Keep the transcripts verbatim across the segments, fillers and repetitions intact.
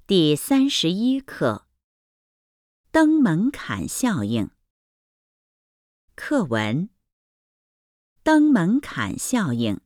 第三十一课：登门槛效应。课文：登门槛效应。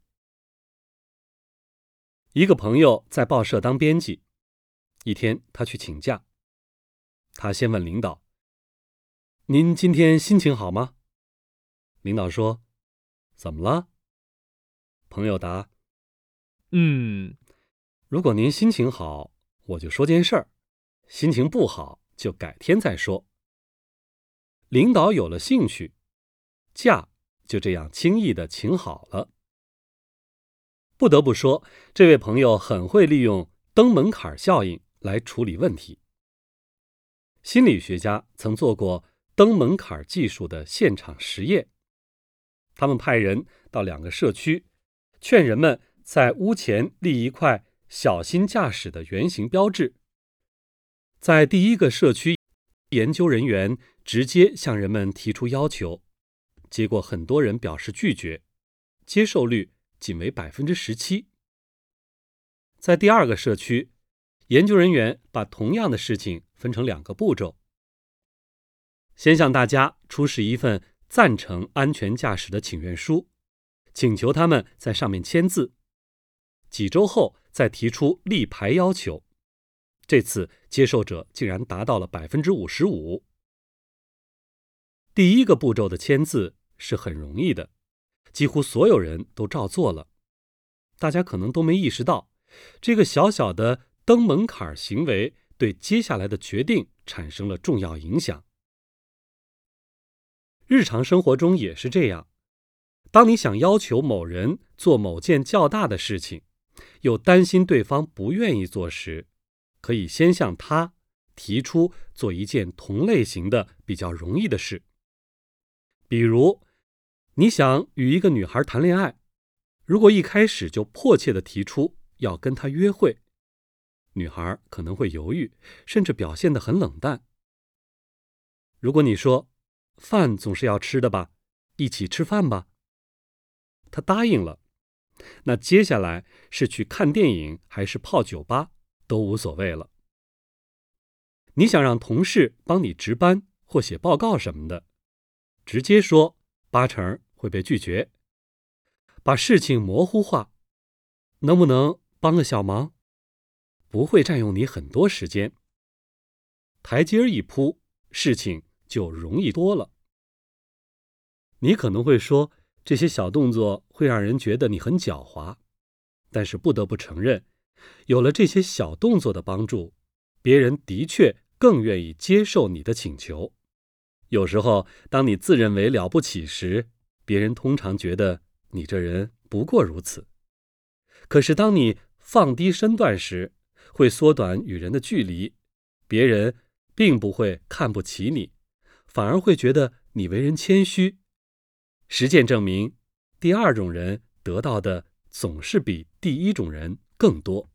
一个朋友在报社当编辑，一天他去请假。他先问领导：“您今天心情好吗？”领导说：“怎么了？”朋友答：“嗯，如果您心情好，我就说件事儿；心情不好，就改天再说。”领导有了兴趣，假就这样轻易地请好了。不得不说，这位朋友很会利用登门槛效应来处理问题。心理学家曾做过登门槛技术的现场实验，他们派人到两个社区，劝人们在屋前立一块小心驾驶的圆形标志。在第一个社区，研究人员直接向人们提出要求，结果很多人表示拒绝，接受率仅为 百分之十七。 在第二个社区，研究人员把同样的事情分成两个步骤，先向大家出示一份赞成安全驾驶的请愿书，请求他们在上面签字。几周后再提出立牌要求，这次接受者竟然达到了 百分之五十五。 第一个步骤的签字是很容易的，几乎所有人都照做了。大家可能都没意识到，这个小小的登门槛行为对接下来的决定产生了重要影响。日常生活中也是这样，当你想要求某人做某件较大的事情，又担心对方不愿意做时，可以先向他提出做一件同类型的比较容易的事。比如，你想与一个女孩谈恋爱，如果一开始就迫切地提出要跟她约会，女孩可能会犹豫，甚至表现得很冷淡。如果你说，饭总是要吃的吧，一起吃饭吧，她答应了，那接下来是去看电影还是泡酒吧都无所谓了。你想让同事帮你值班或写报告什么的，直接说八成会被拒绝。把事情模糊化，能不能帮个小忙？不会占用你很多时间。台阶一铺，事情就容易多了。你可能会说，这些小动作会让人觉得你很狡猾，但是不得不承认，有了这些小动作的帮助，别人的确更愿意接受你的请求。有时候，当你自认为了不起时，别人通常觉得你这人不过如此。可是当你放低身段时，会缩短与人的距离，别人并不会看不起你，反而会觉得你为人谦虚。实践证明，第二种人得到的总是比第一种人更多。